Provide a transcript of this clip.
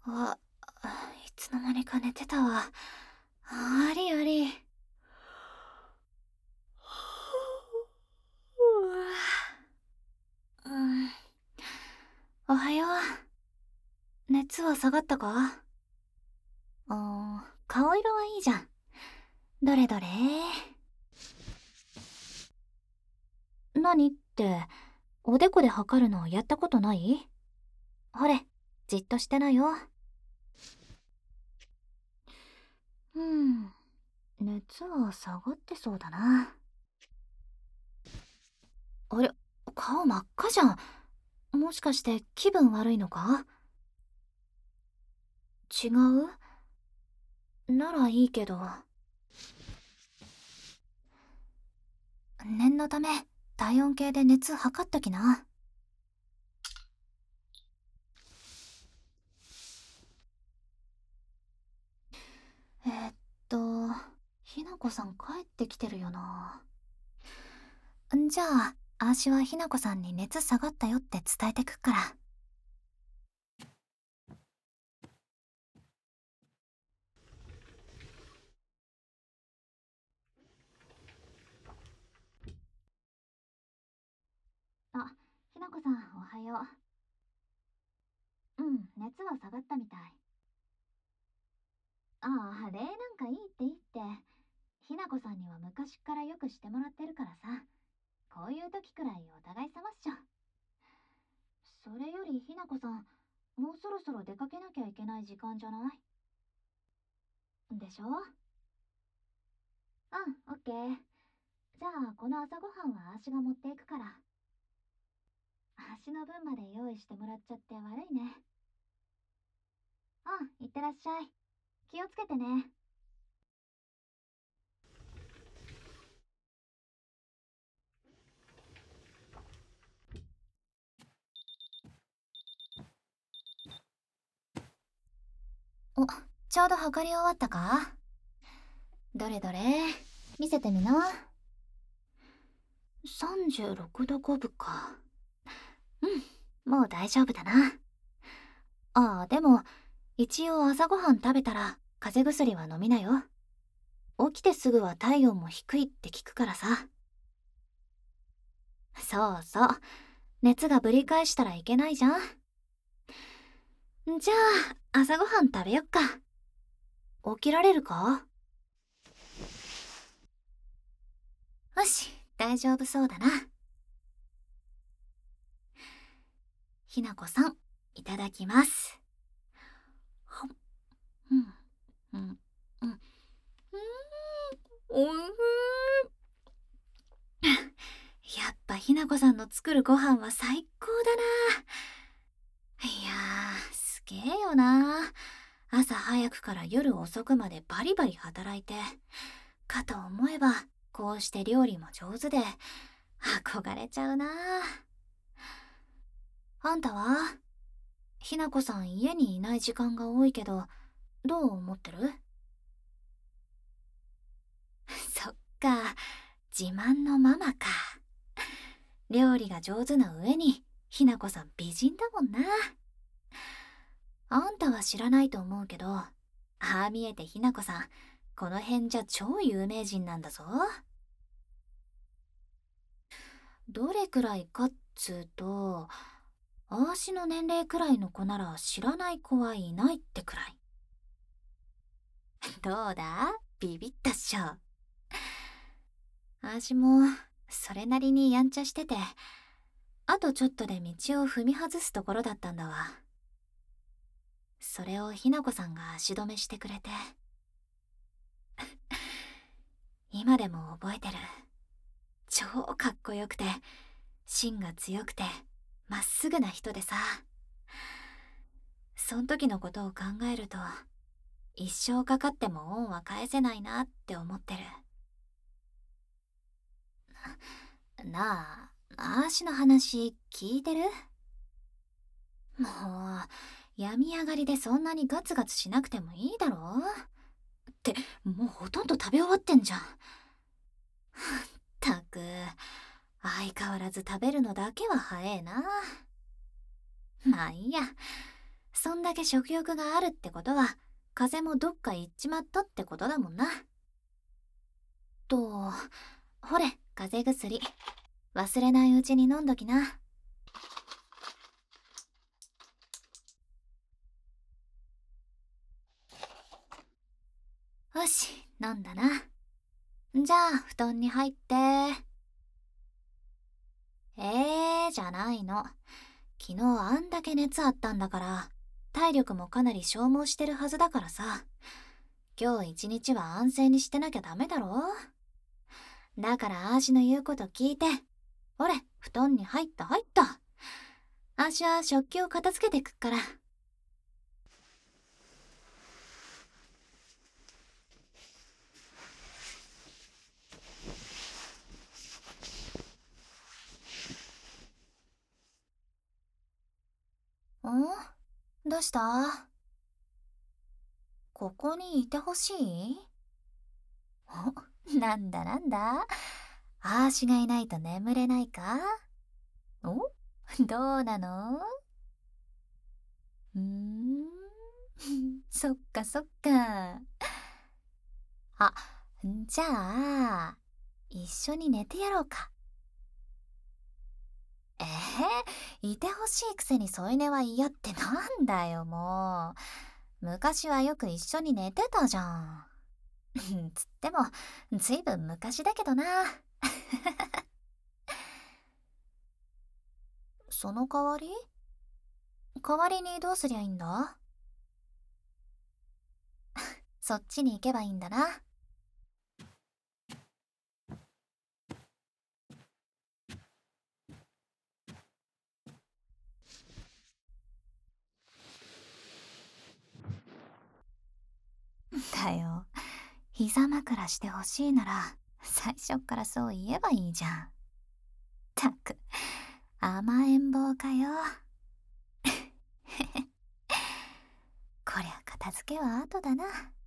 あ、いつの間にか寝てたわ。ありあり。うん。おはよう。熱は下がったか？顔色はいいじゃん。どれどれ。何って、おでこで測るのやったことない？ほれ、じっとしてなよ。うん。熱は下がってそうだな。あれ、顔真っ赤じゃん。もしかして気分悪いのか？違う？ならいいけど。念のため体温計で熱測っときな。えーっとひなこさん帰ってきてるよな。じゃああーしはひなこさんに熱下がったよって伝えてくから。あ、ひなこさんおはよう。熱は下がったみたい。ああ、礼なんかいいっていいって。ひなこさんには昔っからよくしてもらってるからさ。こういう時くらいお互い様っしょ。それよりひなこさん、もうそろそろ出かけなきゃいけない時間じゃない？でしょ？オッケー。じゃあこの朝ごはんはあーしが持っていくから。あーしの分まで用意してもらっちゃって悪いね。いってらっしゃい。気をつけてね。お、ちょうど測り終わったか？どれどれ、見せてみな。36度5分か。もう大丈夫だな。でも一応朝ごはん食べたら風邪薬は飲みなよ。起きてすぐは体温も低いって聞くからさ。そうそう、熱がぶり返したらいけないじゃん。じゃあ朝ごはん食べよっか。起きられるか？よし、大丈夫そうだな。ひなこさん、いただきます。はん、うん、うん、うん、おいしい。やっぱひなこさんの作るご飯は最高だな。いやー、すげえよな。朝早くから夜遅くまでバリバリ働いて、かと思えばこうして料理も上手で憧れちゃうな。あんたは？ひなこさん家にいない時間が多いけど、どう思ってる？そっか、自慢のママか。料理が上手な上にひなこさん美人だもんな。あんたは知らないと思うけど、ああ見えてひなこさんこの辺じゃ超有名人なんだぞ。どれくらいかっつうと、あーしの年齢くらいの子なら知らない子はいないってくらい。どうだ、ビビったっしょ。あーしもそれなりにやんちゃしてて、あとちょっとで道を踏み外すところだったんだわ。それをひなこさんが足止めしてくれて、今でも覚えてる。超かっこよくて芯が強くてまっすぐな人でさ。そん時のことを考えると、一生かかっても恩は返せないなって思ってる。なあ、あーしの話聞いてる？もう、病み上がりでそんなにガツガツしなくてもいいだろって、もうほとんど食べ終わってんじゃん。ったく、相変わらず食べるのだけは早えな。まあいいや、 そんだけ食欲があるってことは、風邪もどっか行っちまったってことだもんな。と、ほれ、風邪薬。忘れないうちに飲んどきな。よし、飲んだな。じゃあ、布団に入って。じゃないの。昨日あんだけ熱あったんだから、体力もかなり消耗してるはずだからさ。今日一日は安静にしてなきゃダメだろ。だからあーしの言うこと聞いて。ほれ、布団に入った入った。あーしは食器を片付けてくっから。どうした？ここにいてほしい？なんだなんだ。あーしがいないと眠れないか？おどうなの？そっかそっか。あ、じゃあ、一緒に寝てやろうか。いてほしいくせに添い寝は嫌ってなんだよ、もう。昔はよく一緒に寝てたじゃん。つっても、ずいぶん昔だけどな。その代わりにどうすりゃいいんだ？そっちに行けばいいんだな。だよ。膝枕してほしいなら、最初っからそう言えばいいじゃん。たく、甘えん坊かよ。こりゃ片付けは後だな。